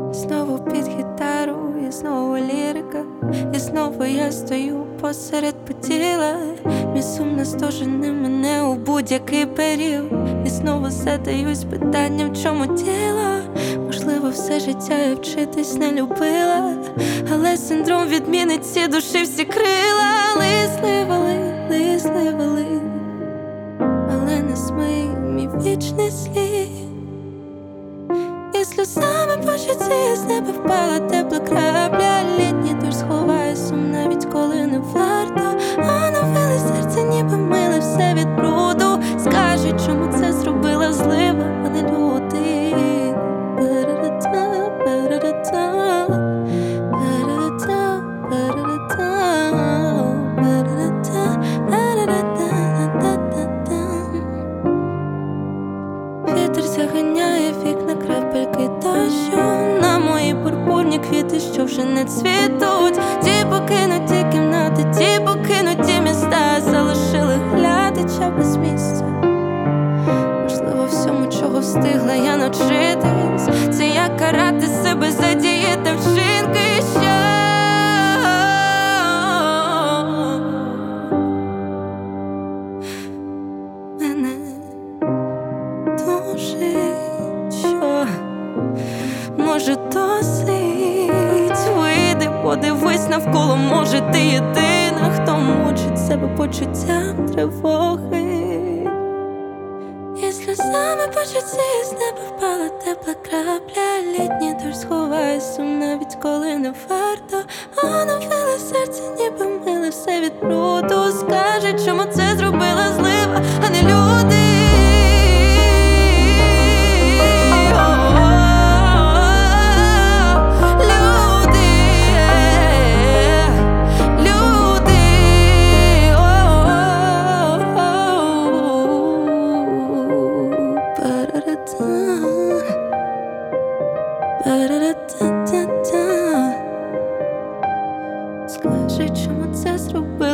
Знову під гітару, і знову лірика, і знову я стою посеред поділа. Мій сум настожене мене у будь-який період. І знову задаюсь питанням, в чому діло. Можливо, все життя я вчитись не любила, але синдром відмінниці душі всі крила. Лисли вали, але не смий мій вічний слід. І сльозами по щоці з неба впала тепла крапля. Літній дощ сховає сум, навіть коли не варто. Оновили серце, ніби мили все від бруду. Скажи, чому це зробила злива, а не люди. Вітер заганяє вікна крапельки дощу на мої пурпурні квіти, що вже не цвітуть. Ті покинуті кімнати, ті покинуті міста залишили глядача без місця. Можливо, всьому, чого встигла я навчитись, це як карати себе за дії та вчинки, що мене душить, що може досить. Вийди, подивись навколо, може ти єдина, хто мучить себе почуттям тривоги. І сльозами по щоці з неба впала тепла крапля. Літній дощ сховає сум, навіть коли не варто. Оновили серце, ніби мили все від бруду. Скажи, чому це зробила злива, а не люди. Скажи, чому це зробила.